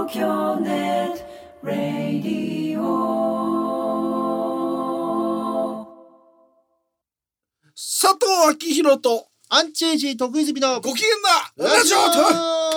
東京ネットラディオ佐藤昭弘とアンチエイジ得意済みのご機嫌なラジオと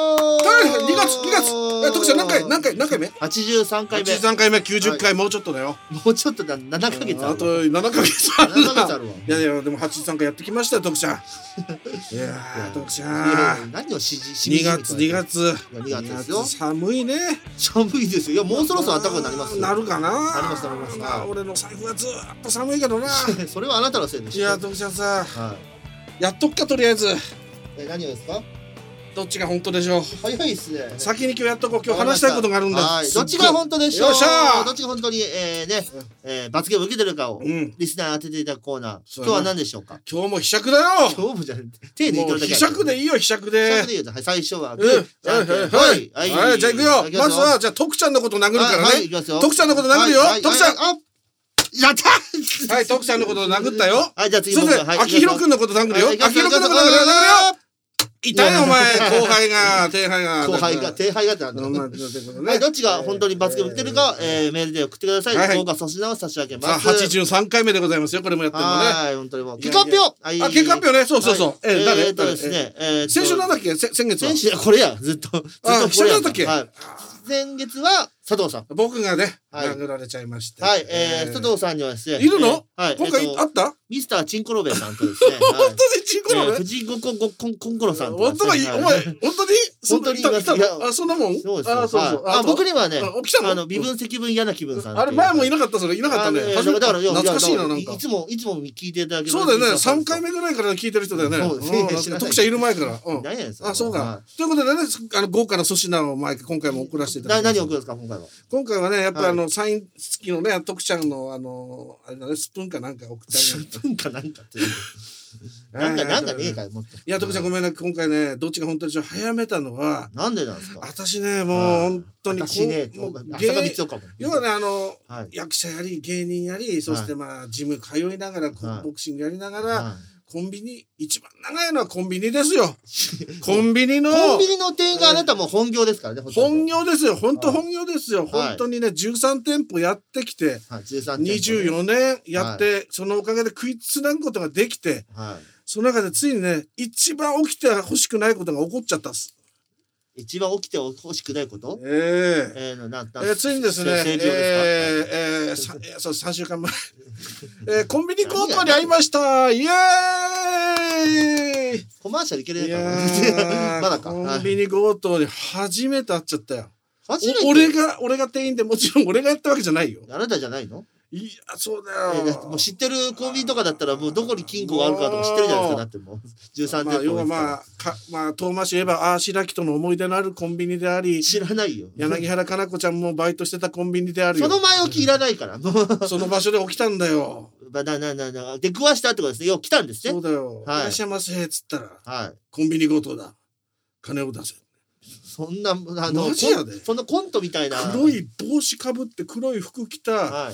2月徳ちゃん何回目 83回目 83回目90回、もうちょっとだよ。 もうちょっとだ、7ヶ月あと7ヶ月ある 7ヶ月あるわ。 いやでも83回やってきましたよ徳ちゃん。いや徳ちゃん何を2 月 2月ですよ。 寒いね。 寒いですよ。いやもうそろそろ暖かくなりますよ。 なるかな。 なります俺の財布はずっと寒いけどな。 それはあなたのせいでしょ。 いや徳ちゃんさ、 はやっとくかとりあえず。 何をですか。 どっちが本当でしょう。 早いっすね。 先に今日やっとこう。今日話したいことがあるんだ。 はい。どっちが本当でしょう。 よっしゃー。 どっちが本当に罰ゲーム受けてるかをリスナーに当てていただくコーナー。今日は何でしょうか。 今日もひしゃくだよ。 今日もじゃない。手抜いてるだけ。 ひしゃくでいいよ、ひしゃくで。 はい。最初はグはいー。 じゃあ行くよ。まずはじゃあ徳ちゃんのこと殴るからね。徳ちゃんのこと殴るよ。徳ちゃん。 やったはい、徳ちゃんのこと殴ったよ。 はい、じゃあ次そして秋広くんのこと殴るよ。秋広くんのこと殴るよ。痛いよお前、後輩が、低配がってなんだ。はい、どっちが本当に罰ゲーム受けるか、メールで送ってください。豪華粗品を差し上げます。 83回目でございますよ、これもやってるのね。 はい、本当にもう。結果発表。 結果発表ね、そう。誰ですね、 先週なんだっけ、先月は。 先週、これや、ずっと。 一緒だったっけ。 先月は佐藤さん。 僕がね、殴られちゃいまして。 はい、佐藤さんにはですね。 いるの？ はい。 今回あった？ ミスターチンコロベさんとですね。 本当にチンコロベ？ 藤井コンコロさんと。 本当に？お前、本当にいます。あ、そんなもん？ そうです。 そう。 僕にはね、 来たの？ 微分積分嫌な気分さん。 あれ前もいなかったそれいなかったね。 だから懐かしいななんか。 いつも聞いていただける。 そうだよね。3回目ぐらいから聞いてる人だよね。徳ちゃんいる前から。 何やねんそれ。 あ、そうか。ということでね、豪華な粗品を今回も送らせていただきます。 何を送るんですか今回は。 今回はね、やっぱサイン付きのね、徳ちゃんのあれだね、スプーンかなんか送ってあげる。 スプーンかなんかって。なんかねえかよ、もっと。 いや、徳ちゃんごめんね、今回ね、どっちが本当に早めたのは。 なんでなんですか。 私ね、もう本当に。 私ね、 要はね、役者やり、芸人やり、そしてジム通いながら、ボクシングやりながら、コンビニ、一番長いのはコンビニですよ。コンビニの店員があなたも本業ですからね。 本業ですよ。本当本業ですよ。本当にね、13店舗やってきて、24年やって、そのおかげで食いつなぐことができて、その中でついにね、一番起きて欲しくないことが起こっちゃったんです。 一番起きて欲しくないこと？ついにですね、そう3週間前、コンビニ強盗に会いました。イエーイ。 コマーシャルいけるかまだか。コンビニ強盗に初めて会っちゃったよ。俺が店員で、もちろん俺がやったわけじゃないよ。 あなたじゃないの？ いや、そうだよ。 もう知ってるコンビニとかだったら、もうどこに金庫があるかとか知ってるじゃないですか。だってもう13店舗。 要は遠回し言えば白木との思い出のあるコンビニであり、 知らないよ。 柳原加奈子ちゃんもバイトしてたコンビニであるよ。 その前置きいらないから。 その場所で起きたんだよ。 出くわしたってことですね。よう来たんですね。 そうだよ。いらっしゃいませっつったら、コンビニ強盗だ。金を出せ。 そんなマジやで。 そんなコントみたいな。 黒い帽子かぶって黒い服着た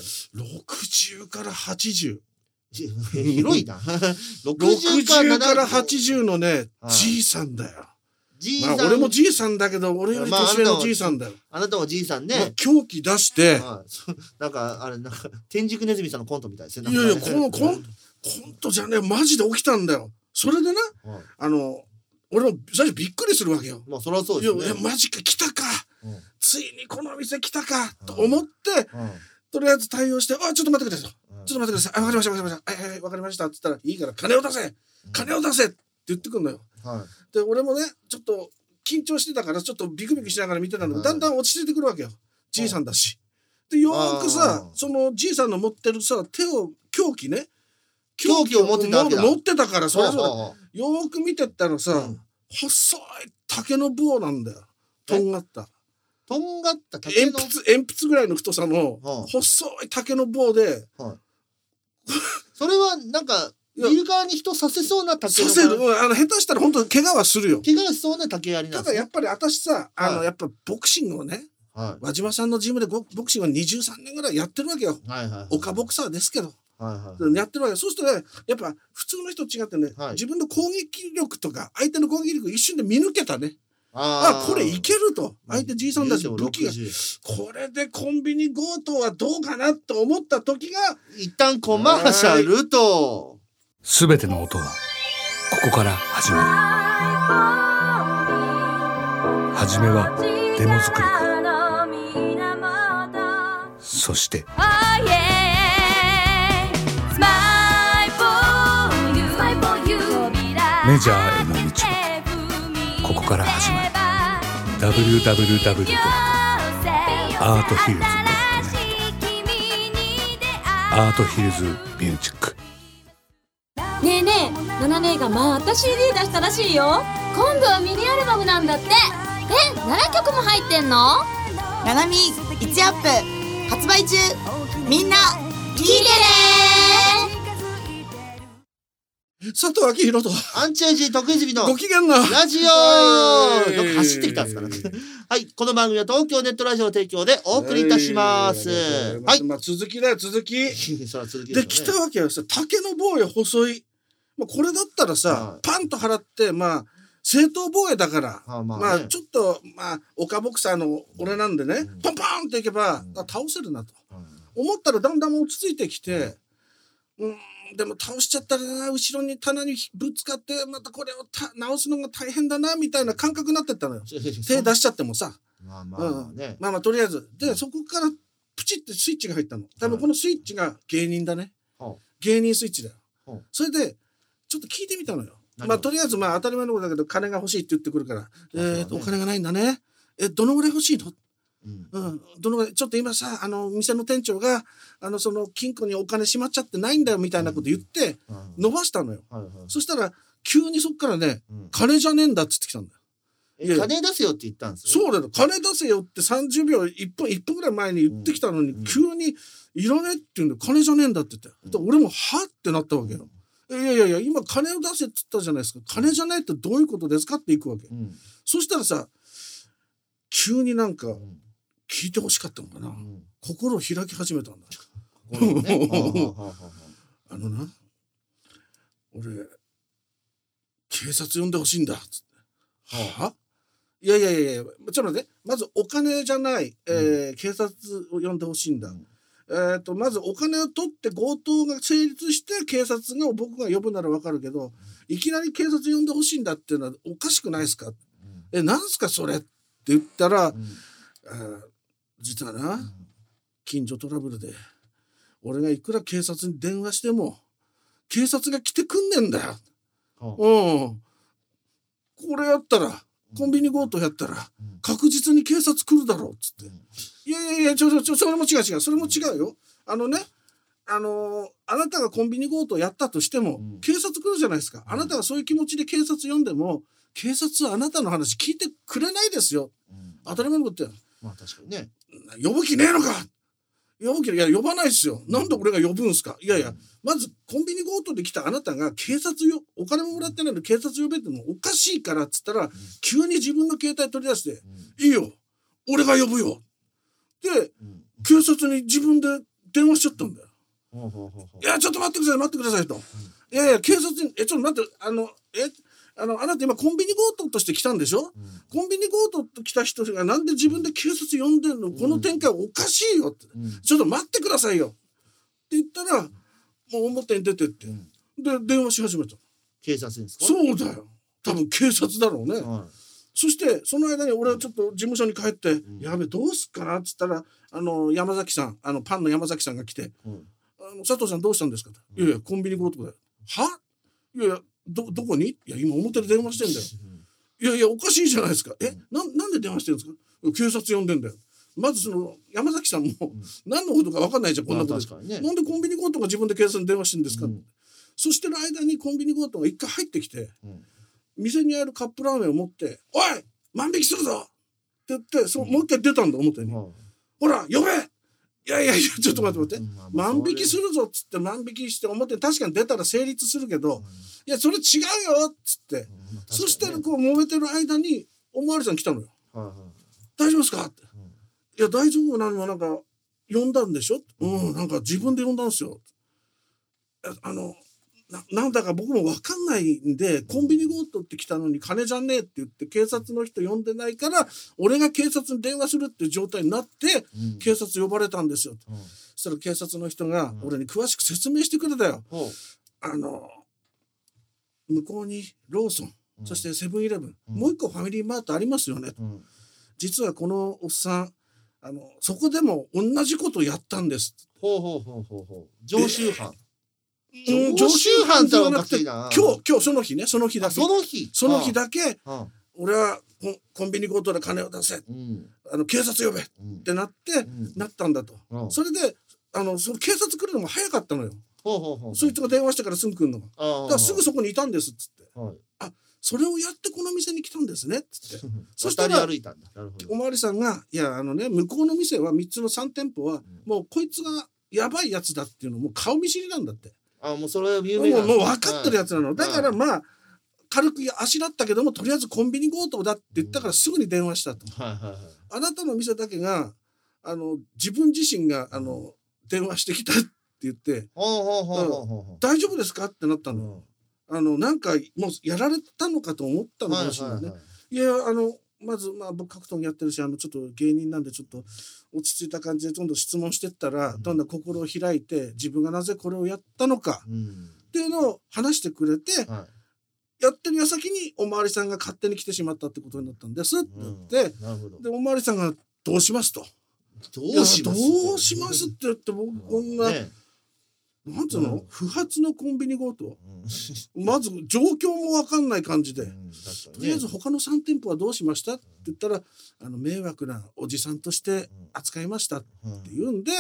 60から80。 広いな。 60から80のね、じいさんだよ。俺もじいさんだけど、俺より年上のじいさんだよ。 あなたもじいさんね。 凶器出して。 なんか、天竺ネズミさんのコントみたいですね。 いやいや、このコントじゃねえ、マジで起きたんだよ。それでな、俺も最初びっくりするわけよ。 そりゃそうですね。 いや、マジか、来たか。ついにこの店来たか。と思って、とりあえず対応して、ちょっと待ってください。ちょっと待ってください。わかりました。わかりました。って言ったら、いいから金を出せって言ってくんのよ。で、俺もね、ちょっと緊張してたから、ちょっとビクビクしながら見てたんだけど、だんだん落ち着いてくるわけよ。じいさんだし。で、よーくさ、そのじいさんの持ってるさ、凶器ね。 凶器を持ってたから、それぞれ。よーく見てったらさ、細い竹の棒なんだよ。とんがった竹の鉛筆ぐらいの太さの細い竹の棒で、 それはなんか見る側に人刺せそうな竹の。 刺せる。下手したら本当怪我はするよ。 怪我しそうな竹槍なんです。 ただやっぱり私さ、やっぱボクシングをね、輪島さんのジムでボクシングを23年ぐらいやってるわけよ。岡ボクサーですけど。やってるわけ。そうするとね、やっぱ普通の人と違ってね、自分の攻撃力とか相手の攻撃力一瞬で見抜けたね。 これいけると、相手じいさんたち武器が、これでコンビニ強盗はどうかなと思った時が、 一旦コマーシャルと。 すべての音はここから始まる。はじめはデモ作りから、そしてメジャーへの道はここから始まる。 www.arthils.net アートヒルズミュージック。 ねえねえ、ナナ姉がまた CD 出したらしいよ。今度はミニアルバムなんだって。7曲も入ってんの？ ナナミ1アップ発売中。みんな聞いてね。 佐藤明宏とアンチエイジ得意日々のご機嫌なラジオ。どっか走ってきたんですかね。はい、この番組は東京ネットラジオの提供でお送りいたします。はい。 まあ続きだよ、続き。 そら続きで来たわけよ。竹の棒よ、細い。これだったらさ、パンと払って、正当防衛だから、ちょっと、オカボクサーの俺なんでね、ポンポンっていけば、倒せるなと。思ったらだんだん落ち着いてきて、でも倒しちゃったらな、後ろに棚にぶつかって、またこれを直すのが大変だな、みたいな感覚になってったのよ。手出しちゃってもさ。とりあえず。で、そこからプチってスイッチが入ったの。多分このスイッチが芸人だね。芸人スイッチだよ。それで、ちょっと聞いてみたのよ。とりあえず当たり前のことだけど、金が欲しいって言ってくるから、お金がないんだね。どのぐらい欲しいの？どのぐらい、ちょっと今さ、店の店長が、その金庫にお金しまっちゃってないんだよみたいなこと言って、伸ばしたのよ。そしたら、急にそっからね、金じゃねえんだっつってきたんだよ。 金出せよって言ったんですよ。 そうだよ。金出せよって30秒、1分ぐらい前に言ってきたのに、急に、いらねえって言うんだよ。金じゃねえんだって言って。俺も、はってなったわけよ。いや、今金を出せって言ったじゃないですか。金じゃないってどういうことですかっていくわけ。そしたらさ、急になんか、聞いてほしかったのかな。心を開き始めたんだ。俺、警察呼んでほしいんだ。つって。いや、ちょっと待って。まずお金じゃない、警察を呼んでほしいんだ。まずお金を取って強盗が成立して警察が僕が呼ぶならわかるけど、いきなり警察呼んでほしいんだっていうのはおかしくないですか？なんすかそれって言ったら、実はな、近所トラブルで俺がいくら警察に電話しても警察が来てくんねんだよ。これやったらコンビニ強盗やったら確実に警察来るだろうっつって。いや、それも違う。それも違うよ。あなたがコンビニ強盗やったとしても、警察来るじゃないですか。あなたがそういう気持ちで警察呼んでも、警察はあなたの話聞いてくれないですよ。当たり前のことや。 確かにね。 呼ぶ気ねえのか。いや、呼ばないですよ。なんで俺が呼ぶんすか。いや、まずコンビニ強盗で来たあなたが警察お金ももらってないのに警察呼べってのおかしいからっつったら、急に自分の携帯取り出して、いいよ、俺が呼ぶよ。で、警察に自分で電話しちゃったんだよ。いや、ちょっと待ってくださいと。いや、警察に、ちょっと待って、あなた今コンビニ強盗として来たんでしょ？コンビニ強盗と来た人がなんで自分で警察呼んでんの？この展開はおかしいよって。ちょっと待ってくださいよ。って言ったら、もう表に出てって。で、電話し始めた。 警察ですか？ そうだよ。多分警察だろうね。そして、その間に俺はちょっと事務所に帰って、やべ、どうすっかなって言ったら、山崎さん、パンの山崎さんが来て、佐藤さんどうしたんですか？いや、コンビニ強盗だよ。はいや、どこに？いや、今表で電話してんだよ。いや、おかしいじゃないですか。なんで電話してるんですか？警察呼んでんだよ。まずその山崎さんも何のことか分かんないじゃん、こんなこと。なんでコンビニ強盗が自分で警察に電話してるんですか？そしての間にコンビニ強盗が一回入ってきて、店にあるカップラーメンを持って「おい万引きするぞ!」って言ってもう一回出たんだ表に。ほら呼べ！いやちょっと待って、万引きするぞっつって万引きして表に確かに出たら成立するけど、いやそれ違うよっつって、そしたらこう揉めてる間におまわりさん来たのよ。大丈夫ですかって。いや大丈夫なのはなんか呼んだんでしょ。なんか自分で呼んだんですよ。 なんだか僕も分かんないんで、コンビニ強盗って来たのに金じゃねえって言って警察の人呼んでないから俺が警察に電話するっていう状態になって警察呼ばれたんですよ、そしたら警察の人が俺に詳しく説明してくれたよ、向こうにローソン、そしてセブンイレブン、もう一個ファミリーマートありますよね、実はこのおっさんそこでも同じことをやったんです。 常習犯、 常習犯ではなくて今日その日ね、その日だけだけ俺はコンビニ強盗で金を出せ、警察呼べってなったんだと、それでその警察来るのも早かったのよ、そいつが電話してからすぐ来るのが、だからすぐそこにいたんですっつって、それをやってこの店に来たんですねっつってそしたらおまわりさんがいや向こうの店は3つの3店舗はもうこいつがやばいやつだっていうのもう顔見知りなんだって、 もうそれは有名なもう分かってるやつなの、だからまあ軽くあしらったけどもとりあえずコンビニ強盗だって言ったからすぐに電話したと、あなたの店だけが自分自身が電話してきたって言って大丈夫ですかってなったの、なんかもうやられたのかと思ったのかもしれないね、いやまず僕格闘技やってるしちょっと芸人なんでちょっと落ち着いた感じでどんどん質問してったら、どんどん心を開いて自分がなぜこれをやったのかっていうのを話してくれて、やってる矢先におまわりさんが勝手に来てしまったってことになったんですって言って、でおまわりさんがどうしますと、どうしますって言って僕こんな、なんつうの、不発のコンビニ強盗、まず状況も分かんない感じで、とりあえず他の3店舗はどうしましたって言ったら迷惑なおじさんとして扱いましたって言うんで、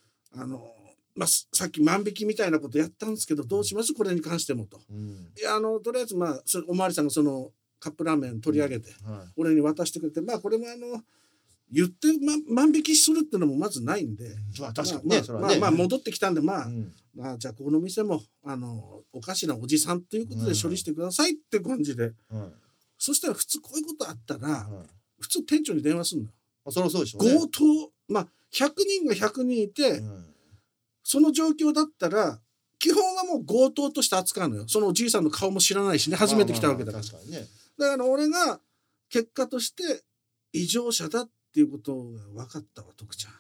さっき万引きみたいなことやったんですけどどうしますこれに関してもと、いやとりあえずおまわりさんがそのカップラーメン取り上げて、俺に渡してくれて、これも言って万引きするってのもまずないんで、 確かにね、 戻ってきたんでじゃあこの店もおかしなおじさんということで処理してくださいって感じで、そしたら普通こういうことあったら、普通店長に電話するんだ。 そりゃそうでしょうね。 強盗100人が100人いて、その状況だったら基本はもう強盗として扱うのよ。そのおじいさんの顔も知らないしね、初めて来たわけだから。 確かにね。 だから俺が結果として異常者だっていうことが分かったわ、徳ちゃん。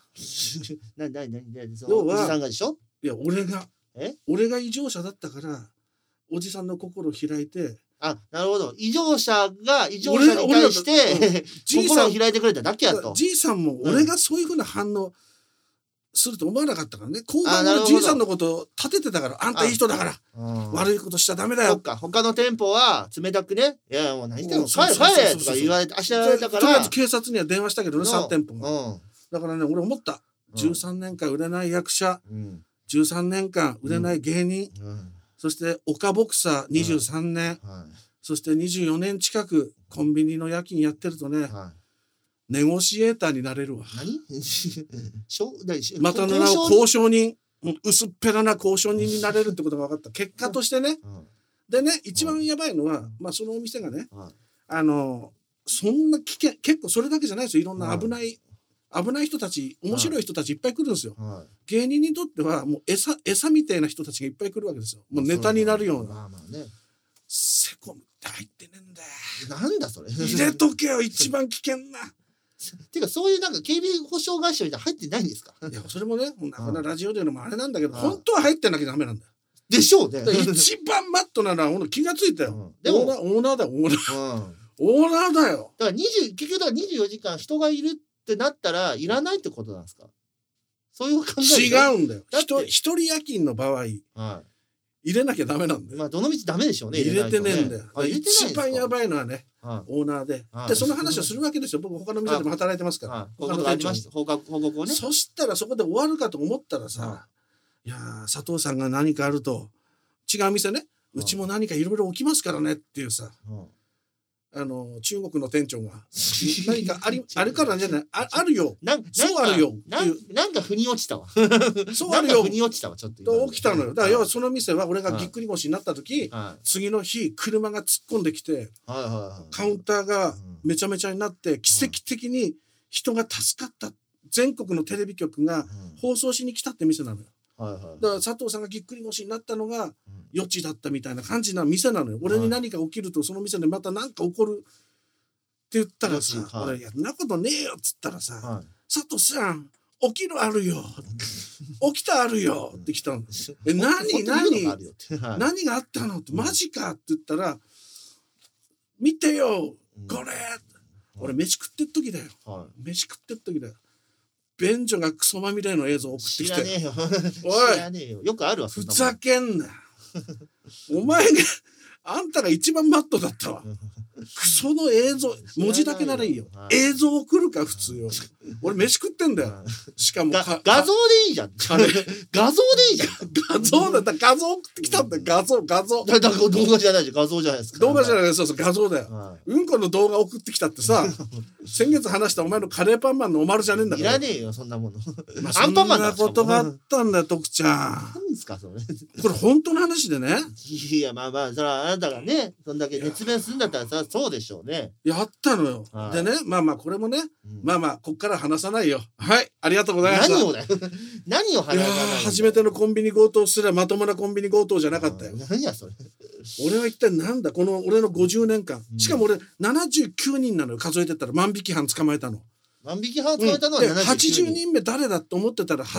要はおじさんがでしょ。 いや俺が異常者だったからおじさんの心を開いて、 なるほど、異常者が異常者に対して心を開いてくれただけやと。 じいさんも俺がそういうふうな反応すると思わなかったからね。後半のじいさんのことを立ててたから、あんたいい人だから悪いことしちゃダメだよ。 そっか、他の店舗は冷たくね、いやもう何してんの、帰れとか言われてあしられたから、 とりあえず警察には電話したけどね、3店舗が。だからね、俺思った。13年間売れない役者、13年間売れない芸人、そして岡ボクサー23年、そして24年近くコンビニの夜勤やってるとね、ネゴシエーターになれるわ。またの名を交渉人、薄っぺらな交渉人になれるってことが分かった。結果としてね。でね、一番やばいのは、そのお店がね、そんな危険、結構それだけじゃないですよ。いろんな危ない人たち、面白い人たちいっぱい来るんですよ。芸人にとってはもう餌みたいな人たちがいっぱい来るわけですよ。もうネタになるような。セコムって入ってねえんだよ。 なんだそれ。 入れとけよ、一番危険な。 てかそういうなんか警備保障会社みたいな入ってないんですか。 いやそれもね、ラジオでのもあれなんだけど、本当は入ってなきゃダメなんだよ。 でしょうね。 一番マットなのは気がついたよ。でもオーナーだよ、オーナーだよ。 だから結局だから24時間人がいるってなったらいらないってことなんですか。そういう考え。 違うんだよ。一人夜勤の場合、入れなきゃダメなんだよ。 どの道ダメでしょうね。 入れてねえんだよ。一番やばいのはね、オーナーで。で、その話をするわけですよ。僕、他の店でも働いてますから。 他の店長に報告をね。 そしたらそこで終わるかと思ったらさ、いや佐藤さんが何かあると、違う店ね、うちも何かいろいろ起きますからねっていうさ、中国の店長が何かあるからじゃない、あるよ、そうあるよなんか腑に落ちたわ。 そうあるよ腑に落ちたわ、ちょっとと起きたのよ。だから要はその店は俺がぎっくり腰になった時、次の日車が突っ込んできて、カウンターがめちゃめちゃになって奇跡的に人が助かった全国のテレビ局が放送しに来たって店なのよ。 はいはいだから佐藤さんがぎっくり腰になったのが余地だったみたいな感じな店なのよ。俺に何か起きるとその店でまた何か起こるって言ったらさ、 はい俺いやそんなことねえよっつったらさ、 はい佐藤さん起きるあるよ起きたあるよって来たの。何本当に言うのがあるよってはい何があったのってマジかって言ったら見てよこれ、俺飯食ってっ時だよ。 はい飯食ってっ時だよ。便所がクソまみれの映像送ってきて知らねえよおい知らねえよよくあるわそふんなもんざけんなお前があんたが一番マットだったわクソの映像文字だけならいいよ、 はい映像送るか普通よ俺飯食ってんだよしかも画像でいいじゃん画像でいいじゃん画像だった画像送ってきたんだよ画像だから動画じゃないじゃん画像じゃないですか動画じゃないないそう画像だよ、うんこの動画送ってきたってさ先月話したお前のカレーパンマンのおまるじゃねえんだからいらねえよそんなものまあアンパンマンだそんなことがあったんだよ徳ちゃん何ですかそれこれ本当の話でねいやまあそれはあなたがねそんだけ熱弁するんだったらさそうでしょうねやったのよ、 はいでねまあこれもね、 んまあこっから話さないよはいありがとうございました何をだよ何を話いやさないー初めてのコンビニ強盗すらまともなコンビニ強盗じゃなかったよ何やそれ俺は一体なんだこの俺の50年間、しかも俺79人なのよ数えてったら万引き犯捕まえたの万引き犯捕まえたのはで 79 80人目誰だと思ってたら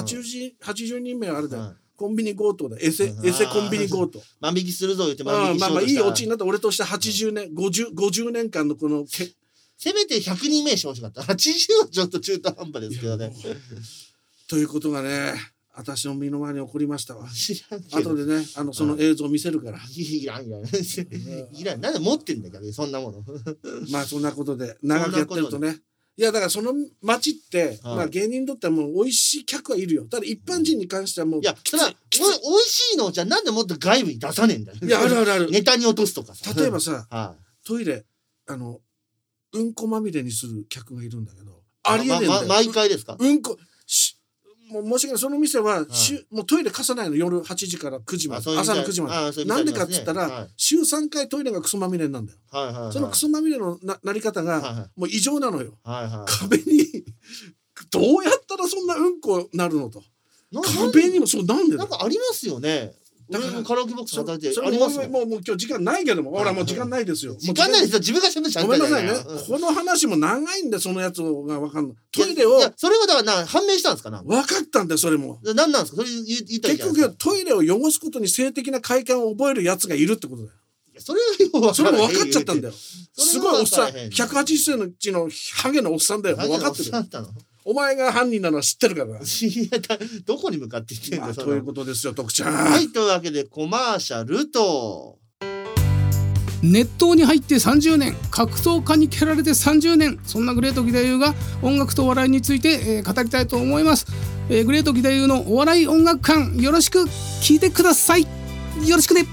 80人目はあれだよ、 はいコンビニ強盗だエセコンビニ強盗万引きするぞ言って万引きしようとしたいいオチになった俺として80年50年間のこのせめて100人目してほしかった80はちょっと中途半端ですけどねということがね私の身の前に起こりましたわ知らんけど後でねその映像見せるからいらんいらんなんで持ってんだよ逆にそんなものまあそんなことで長くやってるとねいやだからその街って、 はい芸人にとってはもう美味しい客はいるよただ一般人に関してはもういやそれはきつい美味しいのじゃなんでもっと外部に出さねえんだよいやあるあるあるネタに落とすとかさ例えばさはトイレうんこまみれにする客がいるんだけどいありえねえんだよ、 毎回ですかうんこもう申し訳ないその店は、もうトイレ貸さないの夜8時から9時までそういう朝の9時までなんでかっつったら、 はい週3回トイレがクソまみれなんだよ、 はいそのクソまみれのなり方が、 はいもう異常なのよ、 はい壁にどうやったらそんなうんこなるのとな壁にもそうなんでだなんかありますよねだから俺もカラオケボックスそ働いてそれありますもんもう今日時間ないけどもほらもう時間ないですよ時間ないですよ自分がしゃべってごめんなさいねこの話も長いんでそのやつが分かんないトイレをいやそれはだから判明したんですかな分かったんだよそれも何なんですかそれ言ったらいいじ結ゃないですか局トイレを汚すことに性的な快感を覚えるやつがいるってことだよそれはそれも分かっちゃったんだよすごいおっさんそれは分 180センチのハゲのおっさんだよもう分かってるよたのお前が犯人なのは知ってるからなどこに向かって言ってんだよそれということですよ徳ちゃんはいというわけでコマーシャルと熱湯に入って30年格闘家に蹴られて30年そんなグレート義太夫が音楽とお笑いについて、語りたいと思います、グレート義太夫のお笑い音楽館よろしく聞いてくださいよろしくね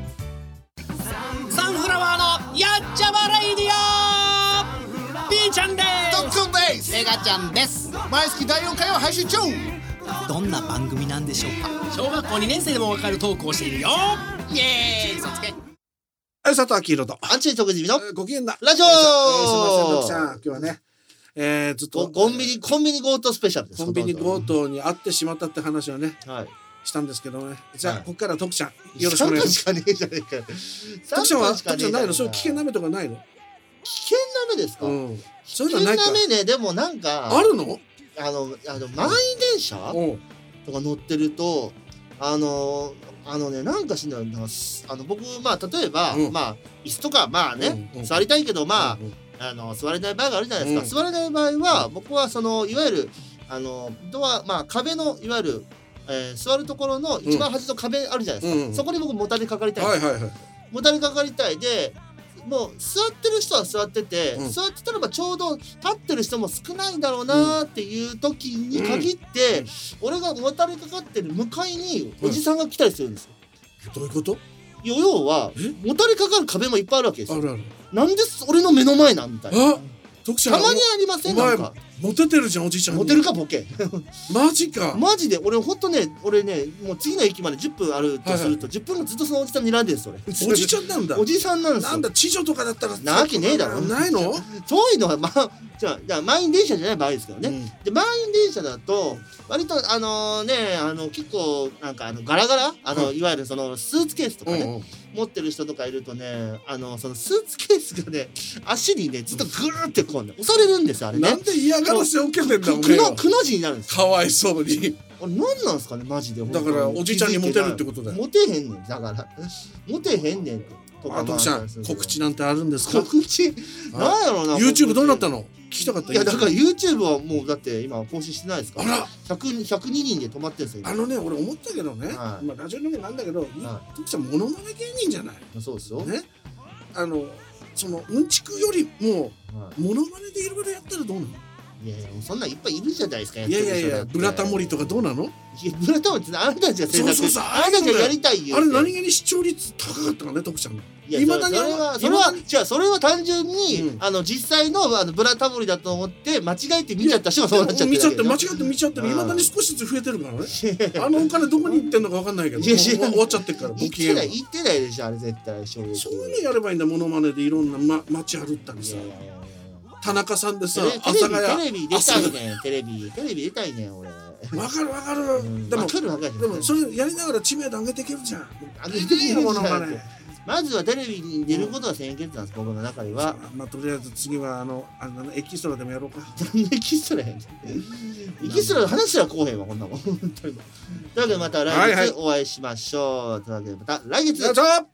サンフラワーのやっちゃまレイディオ B ちゃんです特訓ですメガちゃんです毎月第4回を配信中どんな番組なんでしょうか小学校2年生でもわかるトークをしているよイエーイ嘘つけはい佐藤明宏とアンチェイ徳次のご機嫌だラジオすいません徳ちゃん今日はねずっとコンビニ強盗スペシャルですコンビニ強盗に会ってしまったって話をねはいしたんですけどねじゃあ、 はいここから徳ちゃんよろしくお願いします 3分しかねえじゃねえかよ徳ちゃんは 3分しかねえ徳ちゃんないのそういう危険な目目とかないの危険な目ですかそういう危険のないかな目ねでもなんかあるの満員電車おうとか乗ってるとねなんかしんない僕例えば椅子とか座りたいけど座れない場合があるじゃないですか座れない場合は僕はいわゆるドア壁のいわゆる座るところの一番端の壁あるじゃないですかそこに僕もたれかかりたいもたれかかりたいでもう座ってる人は座ってて、座ってたらちょうど立ってる人も少ないんだろうなっていう時に限って、俺がもたれかかってる向かいにおじさんが来たりするんですよ。 どういうこと要はもたれかかる壁もいっぱいあるわけですよ。 あるあるなんで俺の目の前なんみたいな。 徳ちゃんたまにありませんなんかモテてるじゃんおじいちゃん。 モテるかボケ。 マジか。 マジで俺ほんとね、俺ね、もう次の駅まで10分あるとすると、10分間ずっとそのおじさん睨んでるんですよ。 おじちゃんなんだ。 おじさんなんですよ。 なんだ知女とかだったらなわけねえだろ。 ないの？ そういうのはじゃあ満員電車じゃない場合ですけどね。で満員電車だと割と結構なんかガラガラいわゆるそのスーツケースとかね持ってる人とかいるとね、そのスーツケースがね足にねずっとグーってこうね押されるんですよあれね。 なんで嫌がらせを受けてんだお前は。 くの字になるんですよ。 かわいそうに。 あれ何なんすかねマジで。 だからおじちゃんにモテるってことだよ。 モテへんねんだからモテへんねんとか。 徳ちゃん告知なんてあるんですか？ 告知なんやろな。 YouTube どうなったの？聞きたかった。 いやだから YouTube はもうだって今更新してないですか。 あら 102人で止まってるんですよ。 俺思ったけどね、ラジオの上なんだけど、徳ちゃんモノマネ芸人じゃない。 そうですよね。そのうんちくよりもモノマネでいろいろやったらどうなの？ いやいやそんないっぱいいるじゃないですか。 いやブラタモリとかどうなの？ いやブラタモリってあなたたちが制作。 そうあなたたちがやりたいよ。 あれ何気に視聴率高かったかね徳ちゃん。 いまだにそれは単純に実際のブラタモリだと思って間違えて見ちゃった人がそうなっちゃってる。 間違って見ちゃってる。いまだに少しずつ増えてるからね。お金どこに行ってんのか分かんないけど終わっちゃってるから。 言ってないでしょあれ絶対。そういうのやればいいんだ。モノマネでいろんな街歩ったりさ。田中さんでさ、 テレビ出たいねん。テレビ出たいねん俺。 わかる。でもそれやりながら知名度上げていけるじゃん。 上げていけるじゃん。まずはテレビに出ることは先決なんです、僕の中では。 とりあえず次はエキストラでもやろうか。 エキストラやん。エキストラの話はこうへんわこんなもん。というわけでまた来月お会いしましょう。というわけでまた来月。